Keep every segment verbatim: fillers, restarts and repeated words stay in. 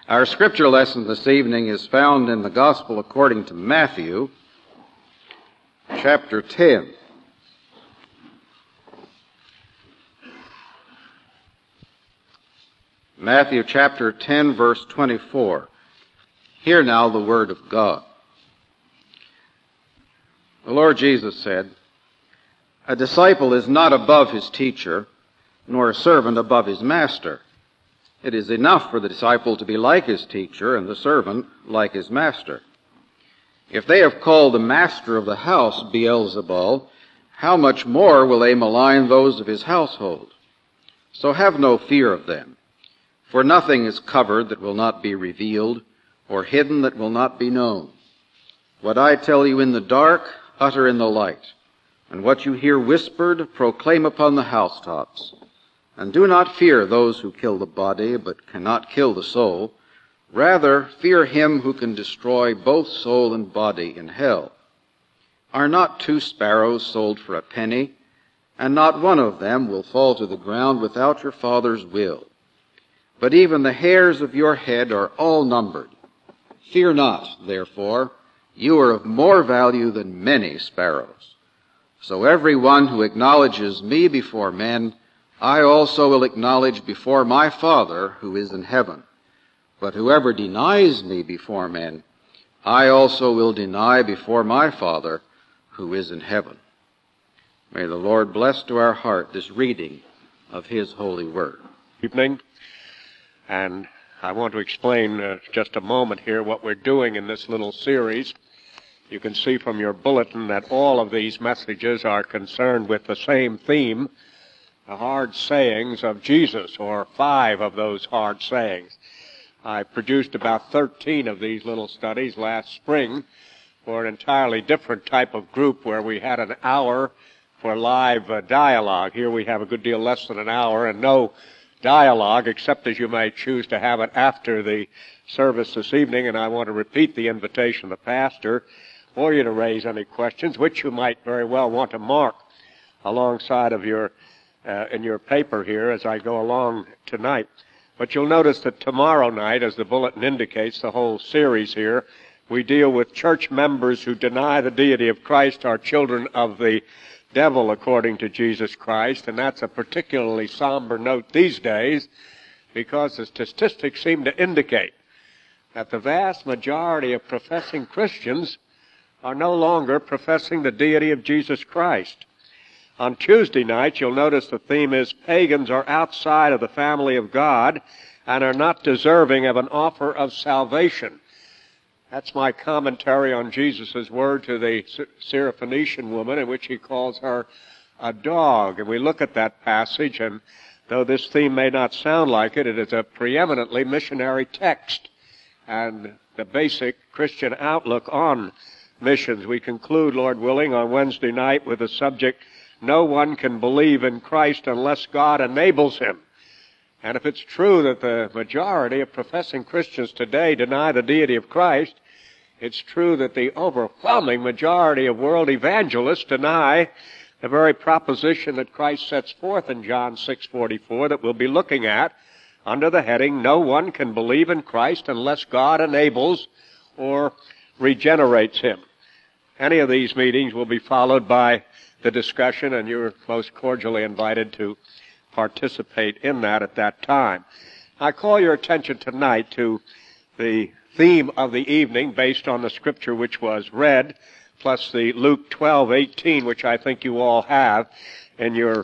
Our scripture lesson this evening is found in the Gospel according to Matthew, chapter ten. Matthew chapter ten, verse twenty-four. Hear now the word of God. The Lord Jesus said, "A disciple is not above his teacher, nor a servant above his master. It is enough for the disciple to be like his teacher and the servant like his master. If they have called the master of the house Beelzebul, how much more will they malign those of his household? So have no fear of them. For nothing is covered that will not be revealed, or hidden that will not be known. What I tell you in the dark, utter in the light, and what you hear whispered, proclaim upon the housetops. And do not fear those who kill the body, but cannot kill the soul. Rather, fear him who can destroy both soul and body in hell. Are not two sparrows sold for a penny? And not one of them will fall to the ground without your Father's will. But even the hairs of your head are all numbered. Fear not, therefore, you are of more value than many sparrows. So every one who acknowledges me before men, I also will acknowledge before my Father who is in heaven. But whoever denies me before men, I also will deny before my Father who is in heaven." May the Lord bless to our heart this reading of his holy word. Evening, and I want to explain uh, just a moment here what we're doing in this little series. You can see from your bulletin that all of these messages are concerned with the same theme, the hard sayings of Jesus, or five of those hard sayings. I produced about thirteen of these little studies last spring for an entirely different type of group where we had an hour for live uh, dialogue. Here we have a good deal less than an hour and no dialogue, except as you may choose to have it after the service this evening. And I want to repeat the invitation of the pastor for you to raise any questions, which you might very well want to mark alongside of your Uh, in your paper here as I go along tonight. But you'll notice that tomorrow night, as the bulletin indicates, the whole series here, we deal with church members who deny the deity of Christ are children of the devil according to Jesus Christ. And that's a particularly somber note these days because the statistics seem to indicate that the vast majority of professing Christians are no longer professing the deity of Jesus Christ. On Tuesday night, you'll notice the theme is pagans are outside of the family of God and are not deserving of an offer of salvation. That's my commentary on Jesus' word to the Syrophoenician woman, in which he calls her a dog. And we look at that passage, and though this theme may not sound like it, it is a preeminently missionary text and the basic Christian outlook on missions. We conclude, Lord willing, on Wednesday night with the subject, no one can believe in Christ unless God enables him. And if it's true that the majority of professing Christians today deny the deity of Christ, it's true that the overwhelming majority of world evangelists deny the very proposition that Christ sets forth in John six forty-four that we'll be looking at under the heading, no one can believe in Christ unless God enables or regenerates him. Any of these meetings will be followed by the discussion, and you're most cordially invited to participate in that at that time. I call your attention tonight to the theme of the evening based on the scripture which was read, plus the Luke twelve eighteen, which I think you all have in your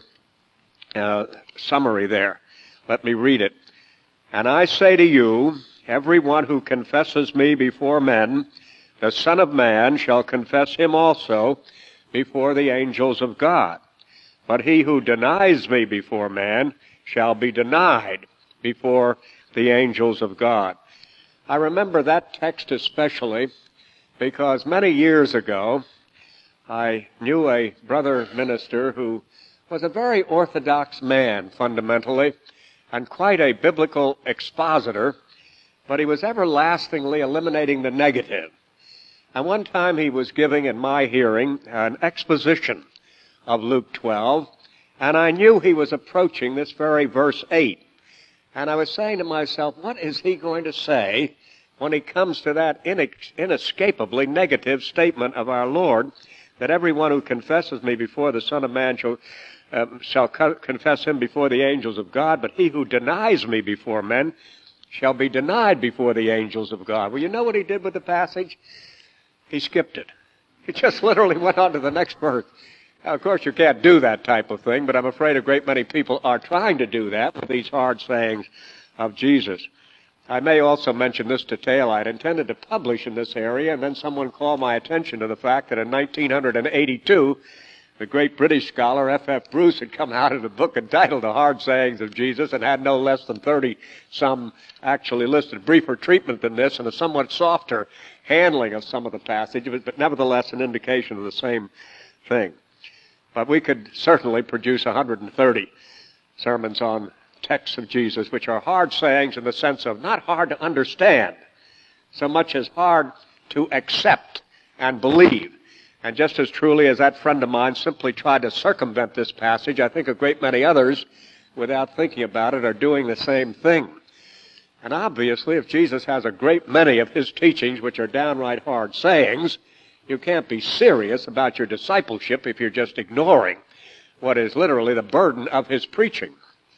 uh, summary there. Let me read it. "And I say to you, everyone who confesses me before men, the Son of Man shall confess him also before the angels of God. But he who denies me before man shall be denied before the angels of God." I remember that text especially because many years ago I knew a brother minister who was a very orthodox man fundamentally and quite a biblical expositor, but he was everlastingly eliminating the negative. And one time he was giving in my hearing an exposition of Luke twelve, and I knew he was approaching this very verse eight. And I was saying to myself, what is he going to say when he comes to that inex- inescapably negative statement of our Lord, that everyone who confesses me before the Son of Man shall, um, shall co- confess him before the angels of God, but he who denies me before men shall be denied before the angels of God. Well, you know what he did with the passage? He skipped it. He just literally went on to the next verse. Now, of course, you can't do that type of thing, but I'm afraid a great many people are trying to do that with these hard sayings of Jesus. I may also mention this detail. I'd intended to publish in this area, and then someone called my attention to the fact that in nineteen eighty-two, the great British scholar F F Bruce had come out with a book entitled The Hard Sayings of Jesus and had no less than thirty some actually listed briefer treatment than this and a somewhat softer handling of some of the passages, but nevertheless an indication of the same thing. But we could certainly produce one hundred thirty sermons on texts of Jesus, which are hard sayings in the sense of not hard to understand, so much as hard to accept and believe. And just as truly as that friend of mine simply tried to circumvent this passage, I think a great many others, without thinking about it, are doing the same thing. And obviously, if Jesus has a great many of his teachings which are downright hard sayings, you can't be serious about your discipleship if you're just ignoring what is literally the burden of his preaching.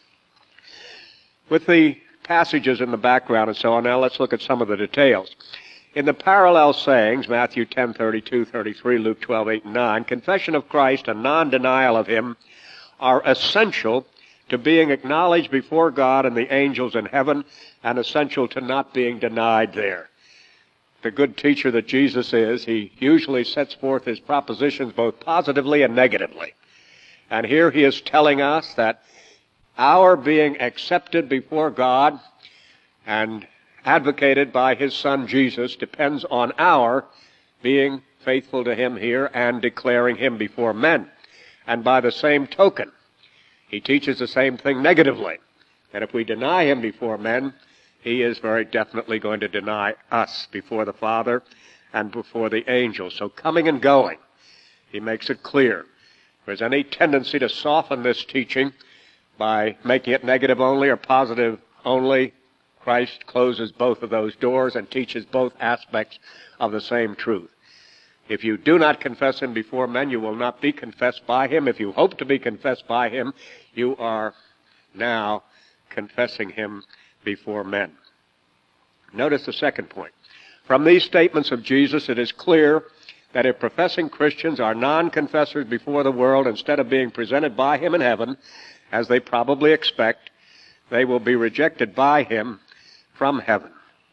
With the passages in the background and so on, now let's look at some of the details. In the parallel sayings, Matthew ten, thirty-two, thirty-three, Luke twelve, eight, and nine, confession of Christ and non-denial of him are essential to being acknowledged before God and the angels in heaven, and essential to not being denied there. The good teacher that Jesus is, he usually sets forth his propositions both positively and negatively. And here he is telling us that our being accepted before God and advocated by his Son Jesus depends on our being faithful to him here and declaring him before men. And by the same token, he teaches the same thing negatively, that if we deny him before men, he is very definitely going to deny us before the Father and before the angels. So coming and going, he makes it clear. If there's any tendency to soften this teaching by making it negative only or positive only, Christ closes both of those doors and teaches both aspects of the same truth. If you do not confess him before men, you will not be confessed by him. If you hope to be confessed by him, you are now confessing him before men. Notice the second point. From these statements of Jesus, it is clear that if professing Christians are non-confessors before the world, instead of being presented by him in heaven, as they probably expect, they will be rejected by him from heaven.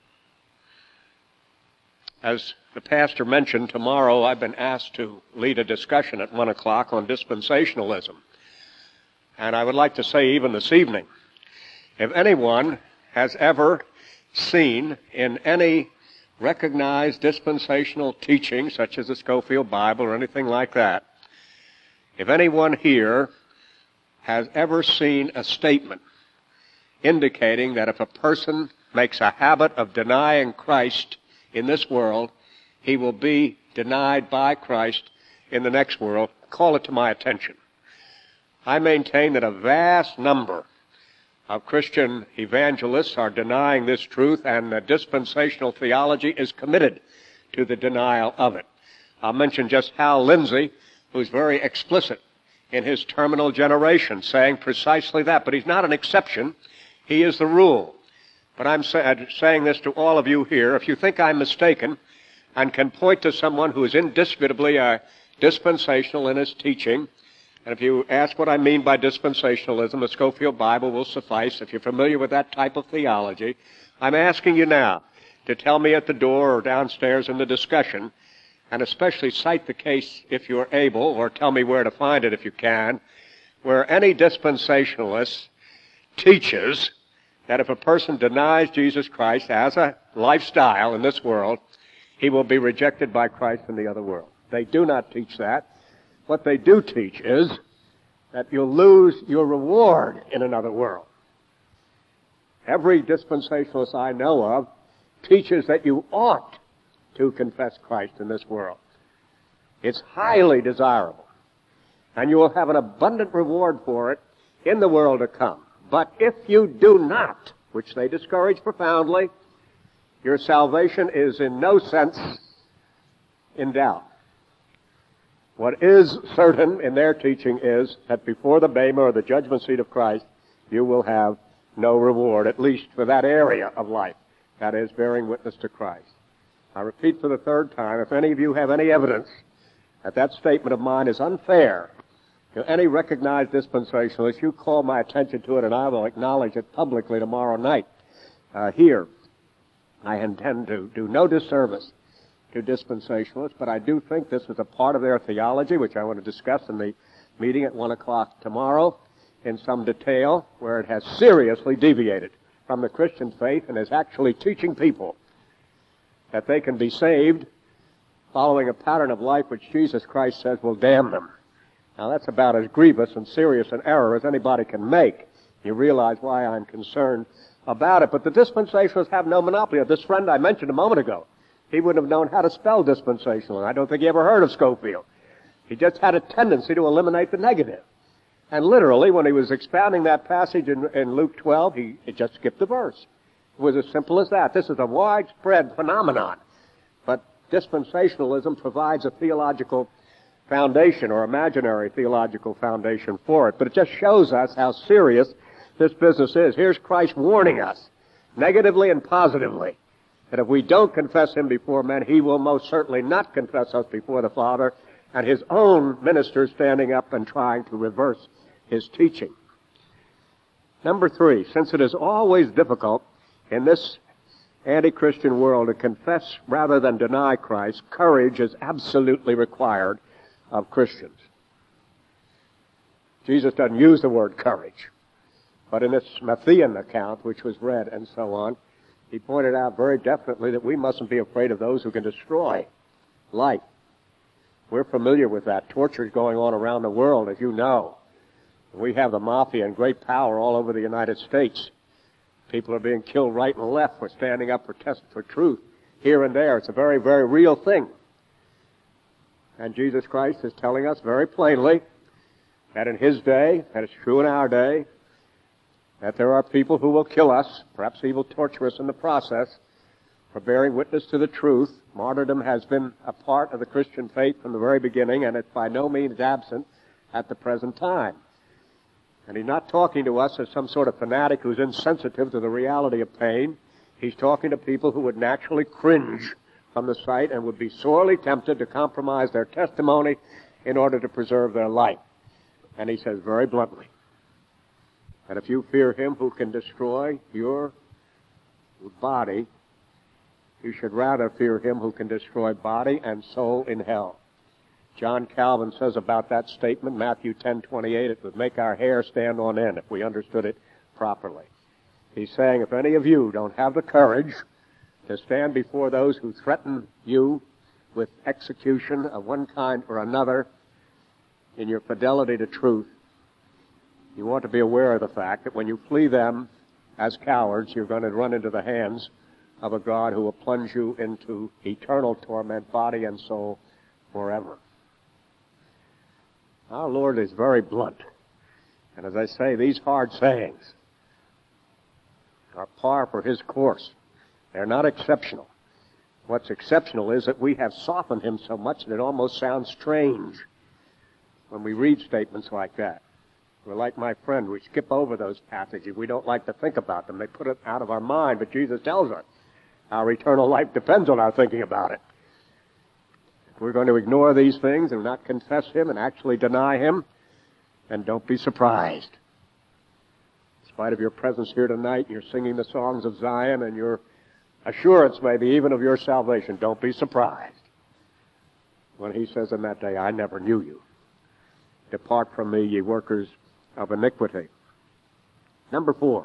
As the pastor mentioned, tomorrow I've been asked to lead a discussion at one o'clock on dispensationalism. And I would like to say even this evening, if anyone has ever seen in any recognized dispensational teaching, such as the Scofield Bible or anything like that, if anyone here has ever seen a statement indicating that if a person makes a habit of denying Christ in this world, he will be denied by Christ in the next world, call it to my attention. I maintain that a vast number of Christian evangelists are denying this truth, and the dispensational theology is committed to the denial of it. I'll mention just Hal Lindsey, who's very explicit in his Terminal Generation, saying precisely that. But he's not an exception. He is the rule. But I'm say- saying this to all of you here. If you think I'm mistaken and can point to someone who is indisputably a dispensational in his teaching, and if you ask what I mean by dispensationalism, the Scofield Bible will suffice. If you're familiar with that type of theology, I'm asking you now to tell me at the door or downstairs in the discussion, and especially cite the case if you're able, or tell me where to find it if you can, where any dispensationalist teaches that if a person denies Jesus Christ as a lifestyle in this world, he will be rejected by Christ in the other world. They do not teach that. What they do teach is that you'll lose your reward in another world. Every dispensationalist I know of teaches that you ought to confess Christ in this world. It's highly desirable. And you will have an abundant reward for it in the world to come. But if you do not, which they discourage profoundly, your salvation is in no sense in doubt. What is certain in their teaching is that before the Bema or the judgment seat of Christ, you will have no reward, at least for that area of life, that is, bearing witness to Christ. I repeat for the third time, if any of you have any evidence that that statement of mine is unfair to any recognized dispensationalist, you call my attention to it and I will acknowledge it publicly tomorrow night uh, here. I intend to do no disservice to dispensationalists, but I do think this is a part of their theology, which I want to discuss in the meeting at one o'clock tomorrow in some detail, where it has seriously deviated from the Christian faith and is actually teaching people that they can be saved following a pattern of life which Jesus Christ says will damn them. Now, that's about as grievous and serious an error as anybody can make. You realize why I'm concerned about it. But the dispensationalists have no monopoly. This friend I mentioned a moment ago, he wouldn't have known how to spell dispensational. I don't think he ever heard of Scofield. He just had a tendency to eliminate the negative. And literally, when he was expounding that passage in, in Luke twelve, he, he just skipped a verse. It was as simple as that. This is a widespread phenomenon. But dispensationalism provides a theological foundation, or imaginary theological foundation for it. But it just shows us how serious this business is. Here's Christ warning us, negatively and positively, that if we don't confess him before men, he will most certainly not confess us before the Father, and his own ministers standing up and trying to reverse his teaching. Number three, since it is always difficult in this anti-Christian world to confess rather than deny Christ, courage is absolutely required of Christians. Jesus doesn't use the word courage, but in this Matthean account, which was read and so on, he pointed out very definitely that we mustn't be afraid of those who can destroy life. We're familiar with that. Torture is going on around the world, as you know. We have the mafia in great power all over the United States. People are being killed right and left for standing up for test for truth here and there. It's a very, very real thing. And Jesus Christ is telling us very plainly that in his day, and it's true in our day, that there are people who will kill us, perhaps even torture us in the process, for bearing witness to the truth. Martyrdom has been a part of the Christian faith from the very beginning, and it's by no means absent at the present time. And he's not talking to us as some sort of fanatic who's insensitive to the reality of pain. He's talking to people who would naturally cringe from the sight and would be sorely tempted to compromise their testimony in order to preserve their life. And he says very bluntly that if you fear him who can destroy your body, you should rather fear him who can destroy body and soul in hell. John Calvin says about that statement, Matthew ten twenty-eight, it would make our hair stand on end if we understood it properly. He's saying if any of you don't have the courage to stand before those who threaten you with execution of one kind or another in your fidelity to truth, you want to be aware of the fact that when you flee them as cowards, you're going to run into the hands of a God who will plunge you into eternal torment, body and soul, forever. Our Lord is very blunt. And as I say, these hard sayings are par for his course. They're not exceptional. What's exceptional is that we have softened him so much that it almost sounds strange when we read statements like that. We're like my friend. We skip over those passages. We don't like to think about them. They put it out of our mind. But Jesus tells us our eternal life depends on our thinking about it. If we're going to ignore these things and not confess him and actually deny him, then don't be surprised. In spite of your presence here tonight, you're singing the songs of Zion and your assurance maybe even of your salvation. Don't be surprised when he says in that day, I never knew you. Depart from me, ye workers of iniquity. Number four.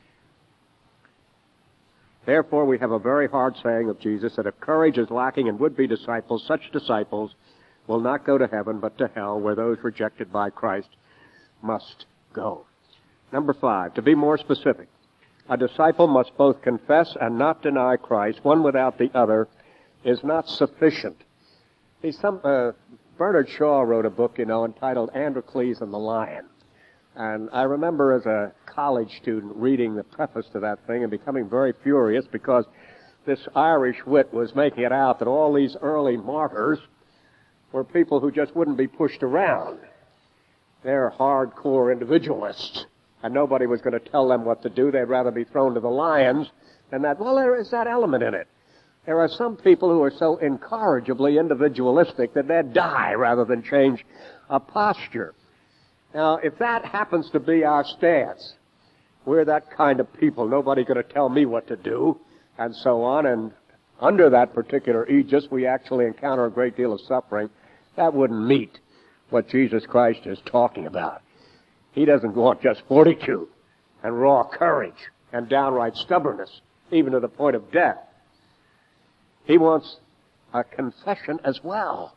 Therefore, we have a very hard saying of Jesus that if courage is lacking in would-be disciples, such disciples will not go to heaven but to hell, where those rejected by Christ must go. Number five, to be more specific, a disciple must both confess and not deny Christ. One without the other is not sufficient. See, some, uh, Bernard Shaw wrote a book, you know, entitled Androcles and the Lion. And I remember as a college student reading the preface to that thing and becoming very furious because this Irish wit was making it out that all these early martyrs were people who just wouldn't be pushed around. They're hardcore individualists, and nobody was going to tell them what to do. They'd rather be thrown to the lions than that. Well, there is that element in it. There are some people who are so incorrigibly individualistic that they'd die rather than change a posture. Now, if that happens to be our stance, we're that kind of people. Nobody's going to tell me what to do, and so on. And under that particular aegis, we actually encounter a great deal of suffering. That wouldn't meet what Jesus Christ is talking about. He doesn't want just fortitude and raw courage and downright stubbornness, even to the point of death. He wants a confession as well.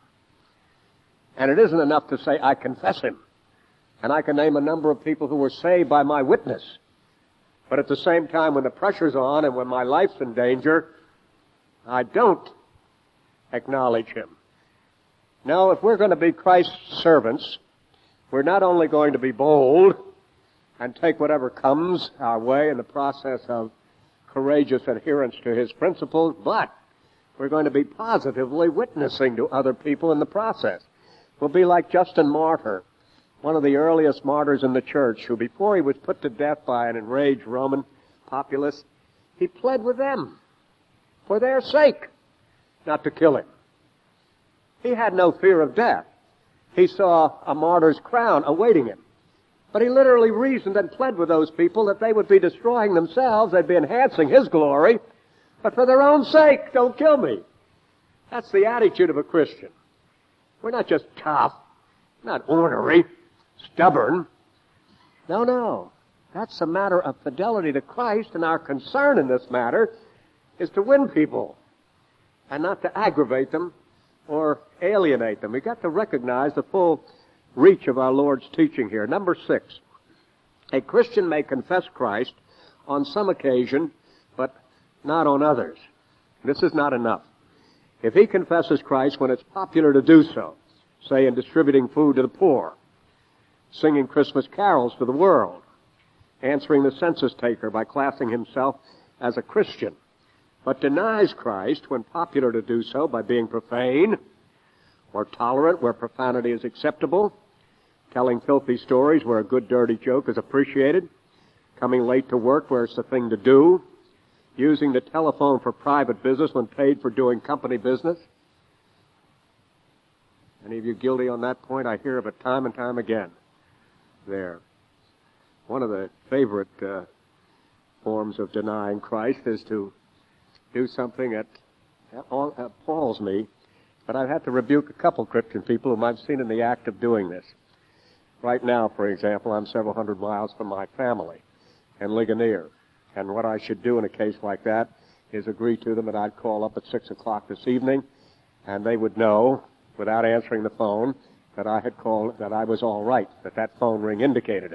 And it isn't enough to say, I confess him. And I can name a number of people who were saved by my witness. But at the same time, when the pressure's on and when my life's in danger, I don't acknowledge him. No, if we're going to be Christ's servants, we're not only going to be bold and take whatever comes our way in the process of courageous adherence to his principles, but we're going to be positively witnessing to other people in the process. We'll be like Justin Martyr, one of the earliest martyrs in the church, who before he was put to death by an enraged Roman populace, he pled with them for their sake not to kill him. He had no fear of death. He saw a martyr's crown awaiting him. But he literally reasoned and pled with those people that they would be destroying themselves, they'd be enhancing his glory, but for their own sake, don't kill me. That's the attitude of a Christian. We're not just tough, not ornery, stubborn. No, no. That's a matter of fidelity to Christ, and our concern in this matter is to win people and not to aggravate them or alienate them. We've got to recognize the full reach of our Lord's teaching here. Number six, a Christian may confess Christ on some occasion, but not on others. This is not enough. If he confesses Christ when it's popular to do so, say in distributing food to the poor, singing Christmas carols to the world, answering the census taker by classing himself as a Christian, but denies Christ when popular to do so by being profane or tolerant where profanity is acceptable, telling filthy stories where a good dirty joke is appreciated, coming late to work where it's the thing to do, using the telephone for private business when paid for doing company business. Any of you guilty on that point? I hear of it time and time again. There. One of the favorite uh, forms of denying Christ is to do something that appalls me, but I've had to rebuke a couple Christian people whom I've seen in the act of doing this. Right now, for example, I'm several hundred miles from my family in Ligonier, and what I should do in a case like that is agree to them that I'd call up at six o'clock this evening, and they would know, without answering the phone, that I had called, that I was all right, that that phone ring indicated it.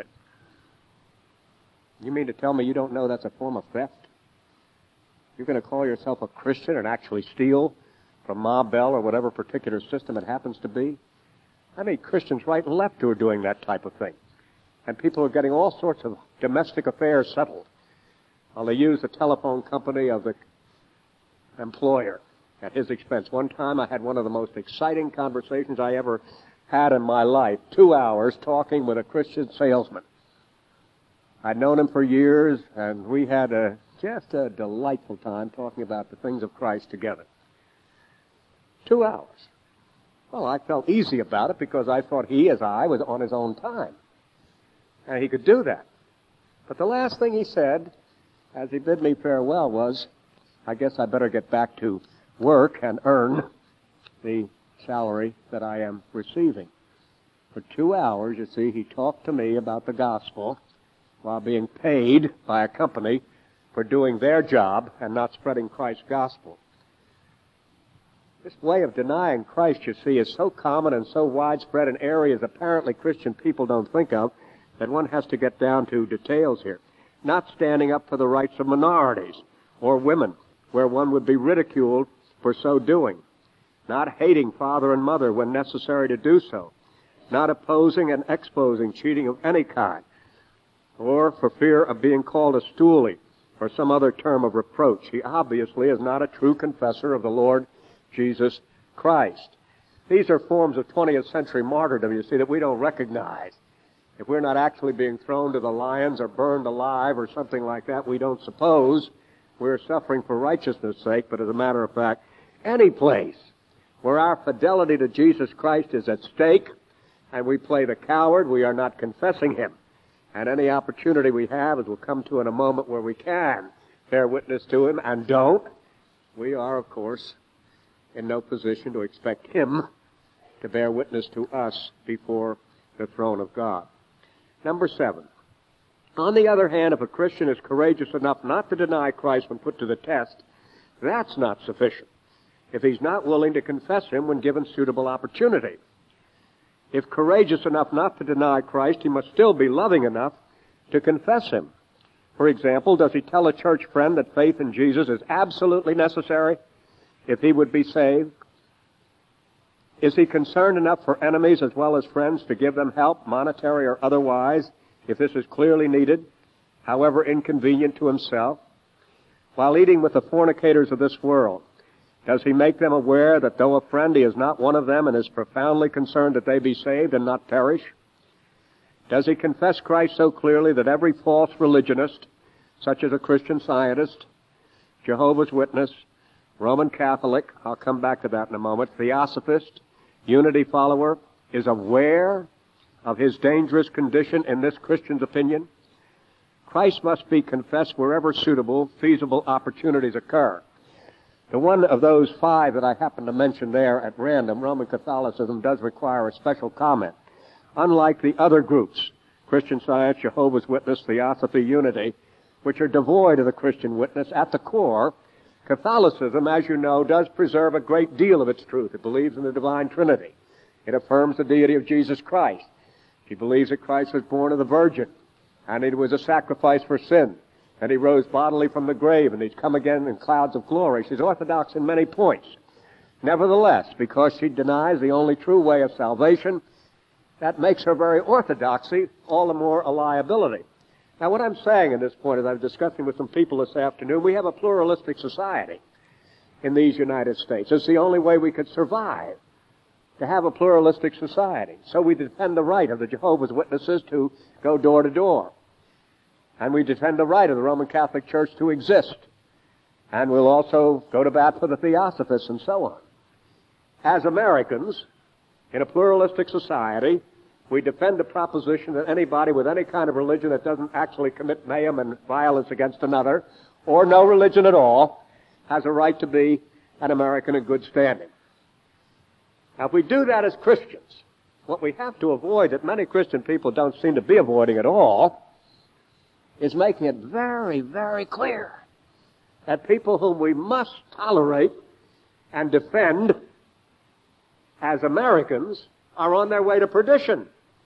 You mean to tell me you don't know that's a form of theft? You're going to call yourself a Christian and actually steal from Ma Bell or whatever particular system it happens to be? I mean, Christians right and left who are doing that type of thing. And people are getting all sorts of domestic affairs settled. Well, they use the telephone company of the employer at his expense. One time I had one of the most exciting conversations I ever had in my life, two hours talking with a Christian salesman. I'd known him for years, and we had a, just a delightful time talking about the things of Christ together. Two hours. Well, I felt easy about it because I thought he, as I, was on his own time. And he could do that. But the last thing he said, as he bid me farewell, was, I guess I better get back to work and earn the salary that I am receiving. For two hours, you see, he talked to me about the gospel while being paid by a company for doing their job and not spreading Christ's gospel. This way of denying Christ, you see, is so common and so widespread in areas apparently Christian people don't think of that one has to get down to details here. Not standing up for the rights of minorities or women, where one would be ridiculed for so doing. Not hating father and mother when necessary to do so. Not opposing and exposing cheating of any kind. or for fear of being called a stoolie or some other term of reproach. He obviously is not a true confessor of the Lord Jesus Christ. These are forms of twentieth century martyrdom, you see, that we don't recognize. If we're not actually being thrown to the lions or burned alive or something like that, we don't suppose we're suffering for righteousness' sake. But as a matter of fact, any place where our fidelity to Jesus Christ is at stake and we play the coward, we are not confessing him. And any opportunity we have, as we'll come to in a moment, where we can bear witness to him and don't, we are, of course, in no position to expect him to bear witness to us before the throne of God. Number seven. On the other hand, if a Christian is courageous enough not to deny Christ when put to the test, that's not sufficient if he's not willing to confess him when given suitable opportunity. If courageous enough not to deny Christ, he must still be loving enough to confess him. For example, does he tell a church friend that faith in Jesus is absolutely necessary if he would be saved? Is he concerned enough for enemies as well as friends to give them help, monetary or otherwise, if this is clearly needed, however inconvenient to himself? While eating with the fornicators of this world, does he make them aware that though a friend, he is not one of them and is profoundly concerned that they be saved and not perish? Does he confess Christ so clearly that every false religionist, such as a Christian Scientist, Jehovah's Witness, Roman Catholic, I'll come back to that in a moment, Theosophist, Unity follower, is aware of his dangerous condition in this Christian's opinion? Christ must be confessed wherever suitable, feasible opportunities occur. The one of those five that I happen to mention there at random, Roman Catholicism, does require a special comment. Unlike the other groups, Christian Science, Jehovah's Witness, Theosophy, Unity, which are devoid of the Christian witness, at the core, Catholicism, as you know, does preserve a great deal of its truth. It believes in the divine Trinity. It affirms the deity of Jesus Christ. It believes that Christ was born of the Virgin, and it was a sacrifice for sin, and he rose bodily from the grave, and he's come again in clouds of glory. She's orthodox in many points. Nevertheless, because she denies the only true way of salvation, that makes her very orthodoxy all the more a liability. Now, what I'm saying at this point, as I was discussing with some people this afternoon, we have a pluralistic society in these United States. It's the only way we could survive, to have a pluralistic society. So we defend the right of the Jehovah's Witnesses to go door to door. And we defend the right of the Roman Catholic Church to exist. And we'll also go to bat for the Theosophists and so on. As Americans, in a pluralistic society, we defend the proposition that anybody with any kind of religion that doesn't actually commit mayhem and violence against another, or no religion at all, has a right to be an American in good standing. Now, if we do that as Christians, what we have to avoid, that many Christian people don't seem to be avoiding at all, is making it very, very clear that people whom we must tolerate and defend as Americans are on their way to perdition.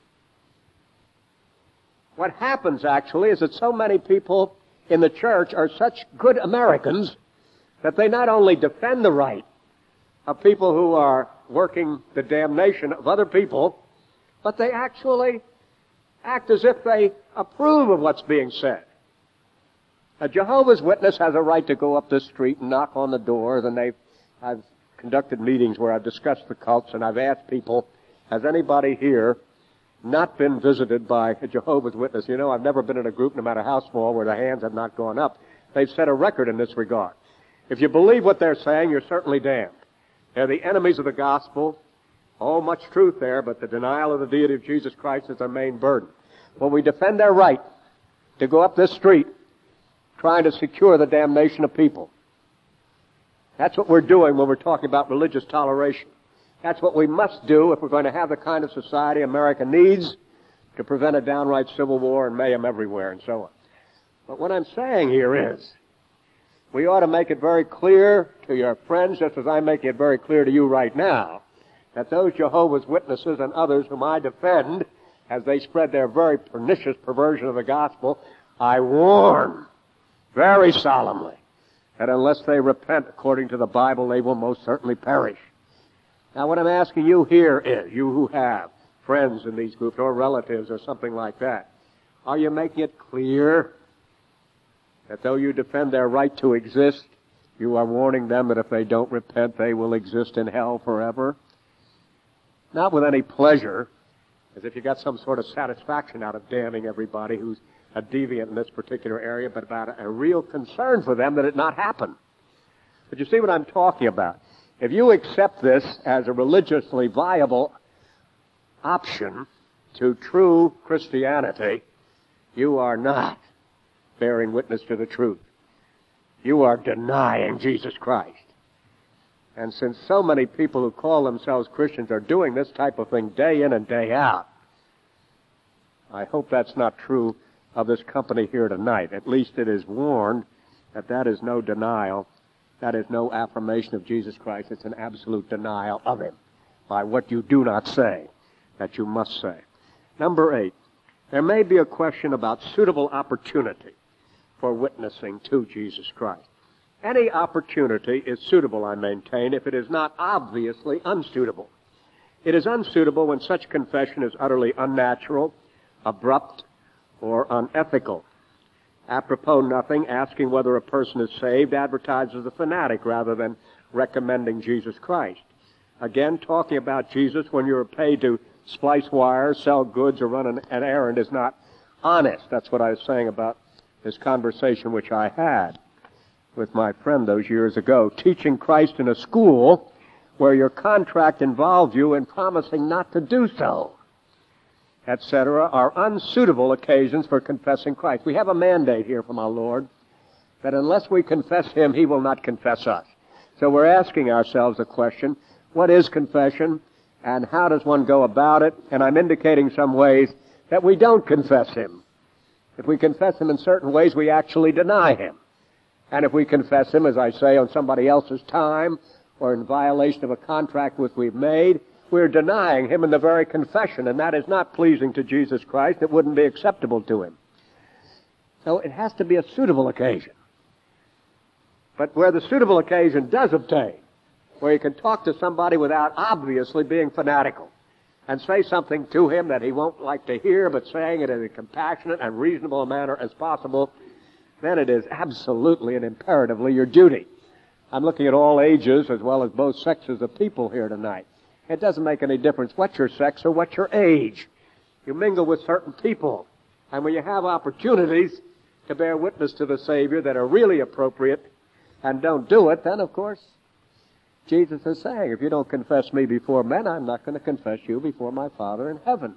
What happens, actually, is that so many people in the church are such good Americans that they not only defend the right of people who are working the damnation of other people, but they actually act as if they approve of what's being said. A Jehovah's Witness has a right to go up this street and knock on the doors, and they've, I've conducted meetings where I've discussed the cults, and I've asked people, has anybody here not been visited by a Jehovah's Witness? You know, I've never been in a group, no matter how small, where the hands have not gone up. They've set a record in this regard. If you believe what they're saying, you're certainly damned. They're the enemies of the gospel. Oh, much truth there, but the denial of the deity of Jesus Christ is their main burden. Well, we defend their right to go up this street trying to secure the damnation of people. That's what we're doing when we're talking about religious toleration. That's what we must do if we're going to have the kind of society America needs to prevent a downright civil war and mayhem everywhere and so on. But what I'm saying here is, we ought to make it very clear to your friends, just as I'm making it very clear to you right now, that those Jehovah's Witnesses and others whom I defend, as they spread their very pernicious perversion of the gospel, I warn very solemnly that unless they repent according to the Bible, they will most certainly perish. Now, what I'm asking you here is, you who have friends in these groups or relatives or something like that, Are you making it clear that though you defend their right to exist, you are warning them that if they don't repent, they will exist in hell forever? Not with any pleasure, as if you got some sort of satisfaction out of damning everybody who's a deviant in this particular area, but about a, a real concern for them that it not happen. But you see what I'm talking about. If you accept this as a religiously viable option to true Christianity, you are not bearing witness to the truth. You are denying Jesus Christ. And since so many people who call themselves Christians are doing this type of thing day in and day out, I hope that's not true of this company here tonight. At least it is warned that that is no denial. That is no affirmation of Jesus Christ. It's an absolute denial of him by what you do not say that you must say. Number eight, there may be a question about suitable opportunity for witnessing to Jesus Christ. Any opportunity is suitable, I maintain, if it is not obviously unsuitable. It is unsuitable when such confession is utterly unnatural, abrupt, or unethical. Apropos nothing, asking whether a person is saved advertises a fanatic rather than recommending Jesus Christ. Again, talking about Jesus when you're paid to splice wires, sell goods, or run an, an errand is not honest. That's what I was saying about this conversation which I had with my friend those years ago. Teaching Christ in a school where your contract involved you in promising not to do so, et cetera, are unsuitable occasions for confessing Christ. We have a mandate here from our Lord that unless we confess him, he will not confess us. So we're asking ourselves the question, what is confession and how does one go about it? And I'm indicating some ways that we don't confess him. If we confess him in certain ways, we actually deny him. And if we confess him, as I say, on somebody else's time or in violation of a contract which we've made, we're denying him in the very confession, and that is not pleasing to Jesus Christ. It wouldn't be acceptable to him. So it has to be a suitable occasion. But where the suitable occasion does obtain, where you can talk to somebody without obviously being fanatical, and say something to him that he won't like to hear, but saying it in a compassionate and reasonable manner as possible, then it is absolutely and imperatively your duty. I'm looking at all ages as well as both sexes of people here tonight. It doesn't make any difference what your sex or what your age. You mingle with certain people, and when you have opportunities to bear witness to the Savior that are really appropriate and don't do it, then of course Jesus is saying, if you don't confess me before men, I'm not going to confess you before my Father in heaven.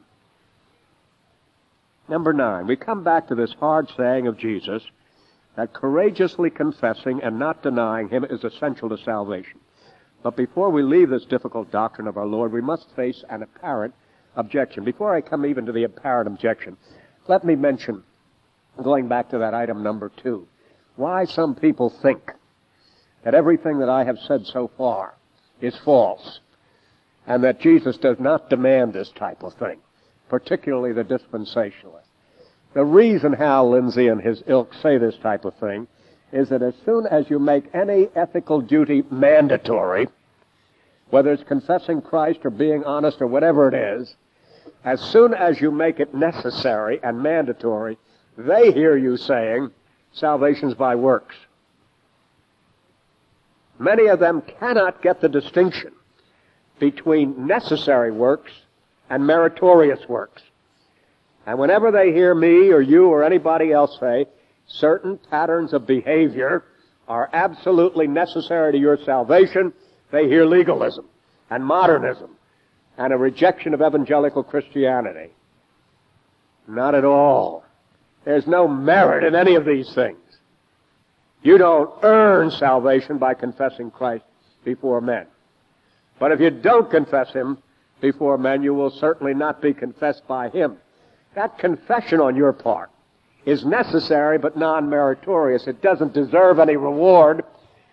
Number nine, we come back to this hard saying of Jesus that courageously confessing and not denying him is essential to salvation. But before we leave this difficult doctrine of our Lord, we must face an apparent objection. Before I come even to the apparent objection, let me mention, going back to that item number two, why some people think that everything that I have said so far is false, and that Jesus does not demand this type of thing, particularly the dispensationalists. The reason Hal Lindsey and his ilk say this type of thing is that as soon as you make any ethical duty mandatory, whether it's confessing Christ or being honest or whatever it is, as soon as you make it necessary and mandatory, they hear you saying, salvation's by works. Many of them cannot get the distinction between necessary works and meritorious works. And whenever they hear me or you or anybody else say, certain patterns of behavior are absolutely necessary to your salvation, they hear legalism and modernism and a rejection of evangelical Christianity. Not at all. There's no merit in any of these things. You don't earn salvation by confessing Christ before men. But if you don't confess him before men, you will certainly not be confessed by him. That confession on your part is necessary but non-meritorious. It doesn't deserve any reward.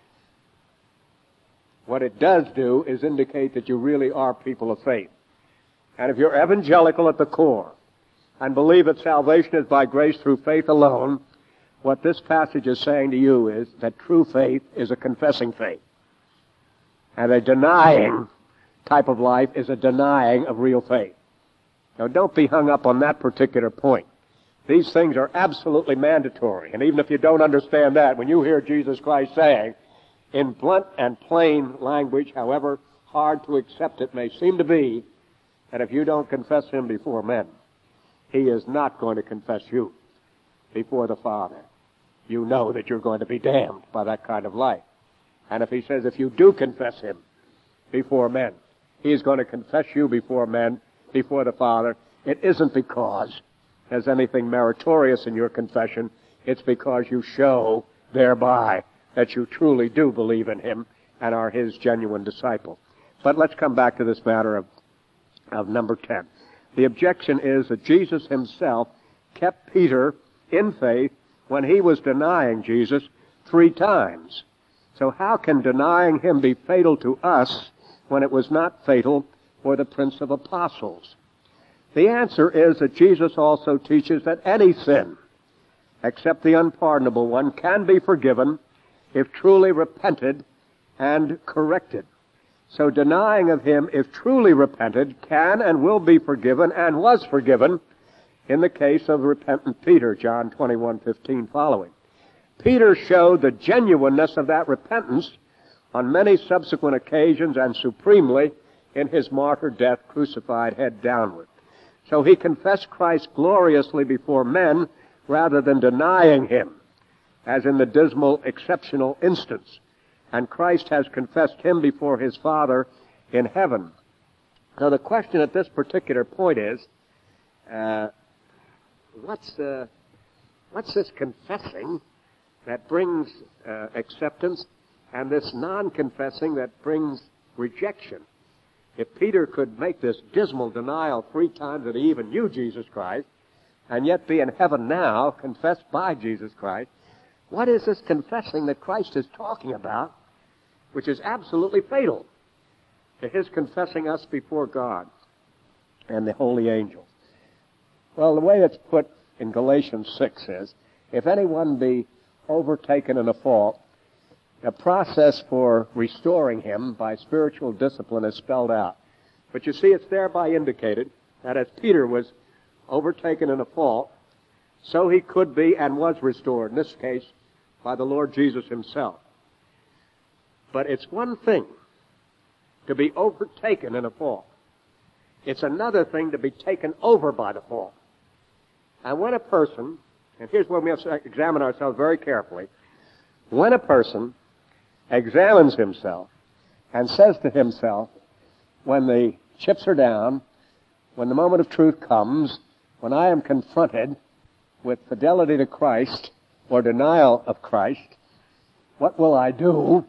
What it does do is indicate that you really are people of faith. And if you're evangelical at the core and believe that salvation is by grace through faith alone, what this passage is saying to you is that true faith is a confessing faith. And a denying type of life is a denying of real faith. Now, don't be hung up on that particular point. These things are absolutely mandatory. And even if you don't understand that, when you hear Jesus Christ saying, in blunt and plain language, however hard to accept it may seem to be, that if you don't confess him before men, he is not going to confess you before the Father. You know that you're going to be damned by that kind of life. And if he says if you do confess him before men, he is going to confess you before men, before the Father, it isn't because there's anything meritorious in your confession. It's because you show thereby that you truly do believe in him and are his genuine disciple. But let's come back to this matter of, of number ten. The objection is that Jesus himself kept Peter in faith when he was denying Jesus three times. So how can denying him be fatal to us when it was not fatal for the Prince of Apostles? The answer is that Jesus also teaches that any sin, except the unpardonable one, can be forgiven if truly repented and corrected. So denying of him, if truly repented, can and will be forgiven and was forgiven in the case of repentant Peter, John twenty-one fifteen following. Peter showed the genuineness of that repentance on many subsequent occasions and supremely in his martyr death, crucified head downward. So he confessed Christ gloriously before men rather than denying him, as in the dismal exceptional instance. And Christ has confessed him before his Father in heaven. So the question at this particular point is, uh, what's, uh, what's this confessing that brings uh, acceptance and this non-confessing that brings rejection? If Peter could make this dismal denial three times that he even knew Jesus Christ, and yet be in heaven now, confessed by Jesus Christ, what is this confessing that Christ is talking about, which is absolutely fatal to his confessing us before God and the holy angels? Well, the way it's put in Galatians six is, if anyone be overtaken in a fault, a process for restoring him by spiritual discipline is spelled out. But you see, it's thereby indicated that as Peter was overtaken in a fault, so he could be and was restored, in this case, by the Lord Jesus himself. But it's one thing to be overtaken in a fault. It's another thing to be taken over by the fault. And when a person, and here's where we have to examine ourselves very carefully, when a person examines himself and says to himself, when the chips are down, when the moment of truth comes, when I am confronted with fidelity to Christ or denial of Christ, what will I do?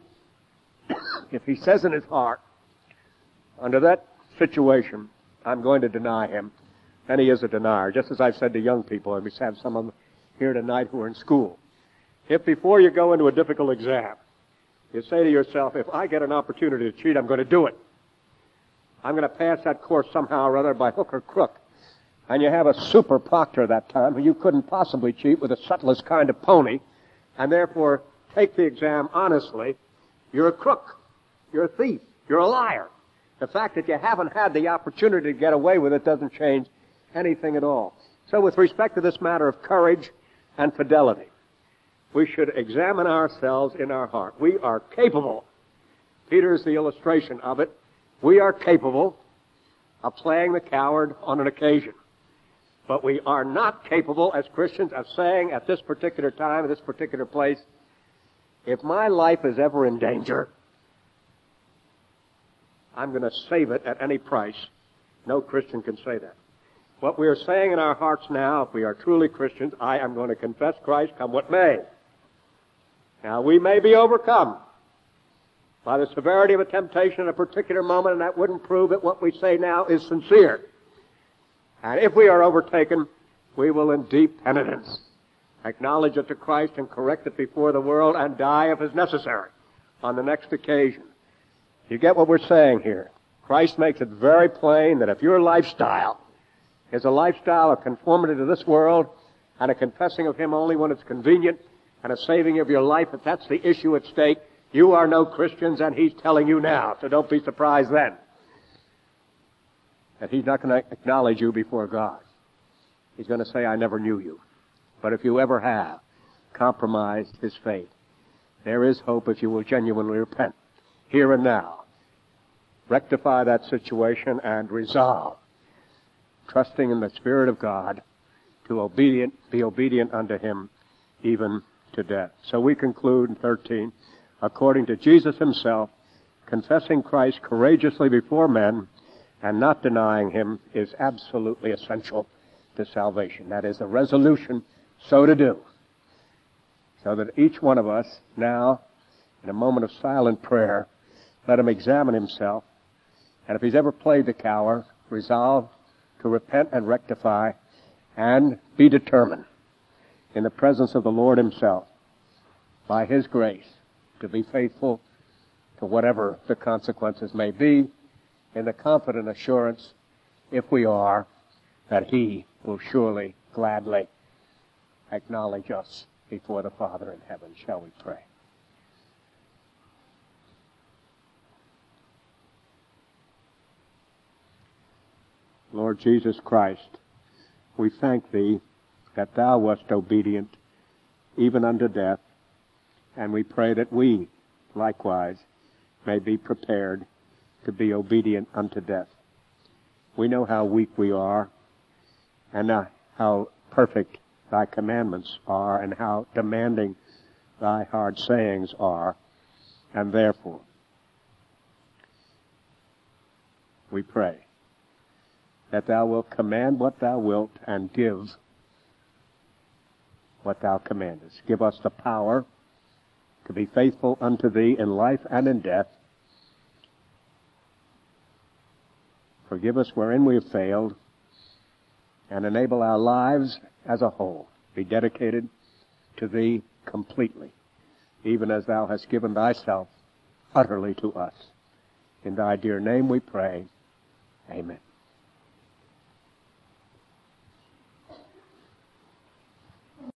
If he says in his heart, under that situation, I'm going to deny him, then he is a denier. Just as I've said to young people, and we have some of them here tonight who are in school. If before you go into a difficult exam, you say to yourself, if I get an opportunity to cheat, I'm going to do it. I'm going to pass that course somehow or other by hook or crook. And you have a super proctor that time who you couldn't possibly cheat with the subtlest kind of pony, and therefore take the exam honestly, you're a crook. You're a thief. You're a liar. The fact that you haven't had the opportunity to get away with it doesn't change anything at all. So with respect to this matter of courage and fidelity, we should examine ourselves in our heart. We are capable. Peter is the illustration of it. We are capable of playing the coward on an occasion. But we are not capable as Christians of saying at this particular time, at this particular place, if my life is ever in danger, I'm going to save it at any price. No Christian can say that. What we are saying in our hearts now, if we are truly Christians, I am going to confess Christ come what may. Now, we may be overcome by the severity of a temptation at a particular moment, and that wouldn't prove that what we say now is sincere. And if we are overtaken, we will in deep penitence acknowledge it to Christ and correct it before the world and die if it's necessary on the next occasion. You get what we're saying here? Christ makes it very plain that if your lifestyle is a lifestyle of conformity to this world and a confessing of Him only when it's convenient and a saving of your life, if that's the issue at stake, you are no Christians, and He's telling you now, so don't be surprised then that He's not going to acknowledge you before God. He's going to say, I never knew you. But if you ever have compromised his faith, there is hope if you will genuinely repent here and now. Rectify that situation and resolve, trusting in the Spirit of God, to obedient, be obedient unto him even to death. So we conclude in thirteen, according to Jesus himself, confessing Christ courageously before men and not denying him is absolutely essential to salvation. That is a resolution so to do. So that each one of us now, in a moment of silent prayer, let him examine himself. And if he's ever played the coward, resolve to repent and rectify and be determined in the presence of the Lord himself, by his grace, to be faithful to whatever the consequences may be, in the confident assurance, if we are, that he will surely, gladly acknowledge us before the Father in heaven. Shall we pray? Lord Jesus Christ, we thank thee that thou wast obedient even unto death, and we pray that we likewise may be prepared to be obedient unto death. We know how weak we are, and uh, how perfect thy commandments are, and how demanding thy hard sayings are, and therefore we pray that thou wilt command what thou wilt and give what thou commandest. Give us the power to be faithful unto thee in life and in death. Forgive us wherein we have failed, and enable our lives as a whole be dedicated to thee completely, even as thou hast given thyself utterly to us. In thy dear name we pray. Amen.